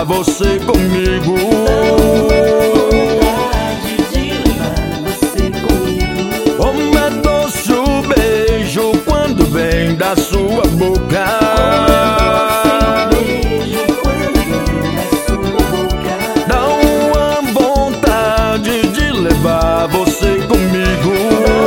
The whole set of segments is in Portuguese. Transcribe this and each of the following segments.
levar você comigo. Como é doce o beijo quando vem da sua boca. Dá uma vontade de levar você comigo.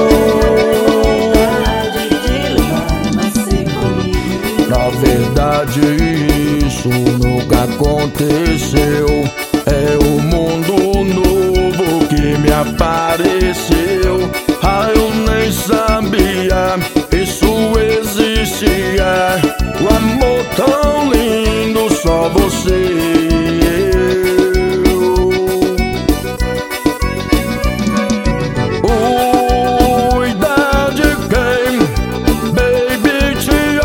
Na verdade isso nunca aconteceu. É um mundo novo que me apareceu. Ah, eu nem sabia isso existia. O amor tão lindo, só você e eu. Cuida de quem, baby, te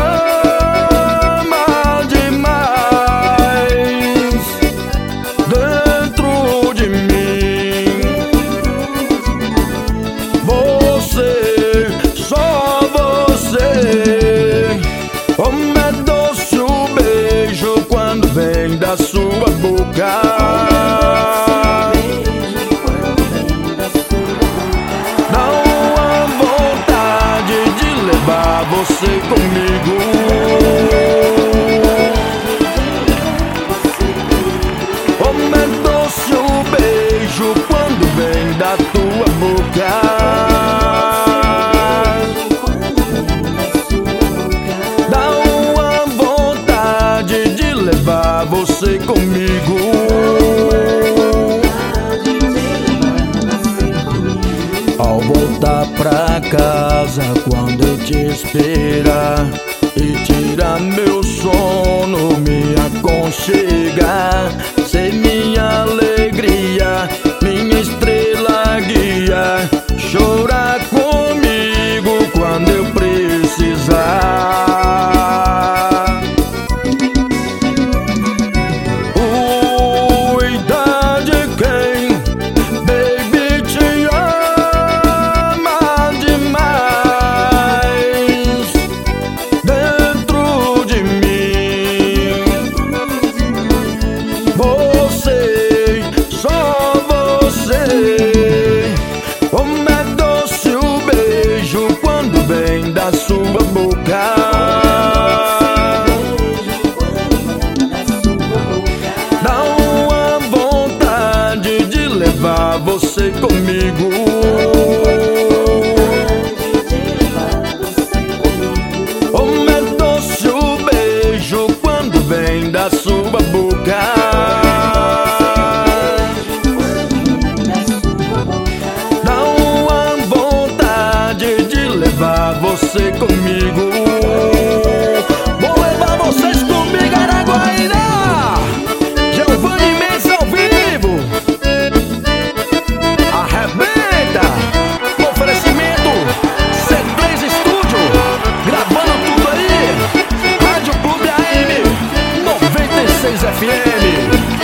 ama demais dentro de mim. Você, só você. Como é doce o beijo quando vem da sua boca. Dá uma vontade de levar você comigo. Como é doce o beijo quando vem da tua boca. Dá uma vontade de levar você comigo. Ao voltar pra casa, quando eu te esperar e tirar meu sono, me aconchegar, ser minha alegria, minha estrela guia, chorar comigo quando eu precisar. Cuida de quem, baby, te ama demais dentro de mim. Você, só você. Como é doce o beijo quando vem da sua boca. Dá uma vontade de levar você comigo. Como é doce o beijo quando vem da sua boca. Dá uma vontade de levar você comigo. Vou levar vocês comigo, Araguaína. Giovanni Mendes ao vivo. Arrebenta. Oferecimento C3 Estúdio, gravando tudo aí. Rádio Clube AM 96 FM.